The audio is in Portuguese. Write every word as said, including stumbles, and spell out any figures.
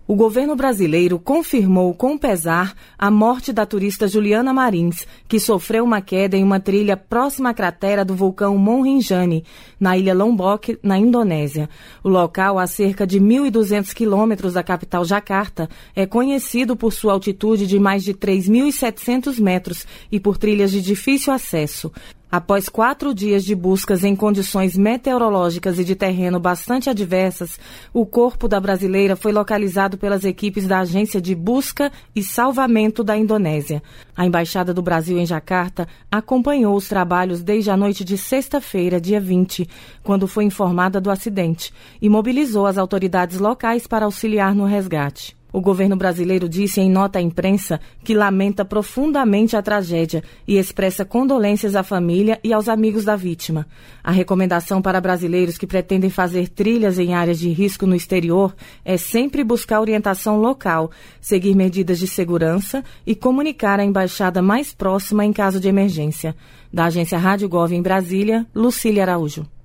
O governo brasileiro confirmou com pesar a morte da turista Juliana Marins, que sofreu uma queda em uma trilha próxima à cratera do vulcão Monrinjani, na ilha Lombok, na Indonésia. O local, a cerca de mil e duzentos quilômetros da capital Jacarta, é conhecido por sua altitude de mais de três mil e setecentos metros e por trilhas de difícil acesso. Após quatro dias de buscas em condições meteorológicas e de terreno bastante adversas, o corpo da brasileira foi localizado pelas equipes da Agência de Busca e Salvamento da Indonésia. A Embaixada do Brasil em Jacarta acompanhou os trabalhos desde a noite de sexta-feira, dia vinte, quando foi informada do acidente, e mobilizou as autoridades locais para auxiliar no resgate. O governo brasileiro disse em nota à imprensa que lamenta profundamente a tragédia e expressa condolências à família e aos amigos da vítima. A recomendação para brasileiros que pretendem fazer trilhas em áreas de risco no exterior é sempre buscar orientação local, seguir medidas de segurança e comunicar a embaixada mais próxima em caso de emergência. Da agência Rádio Gov em Brasília, Lucília Araújo.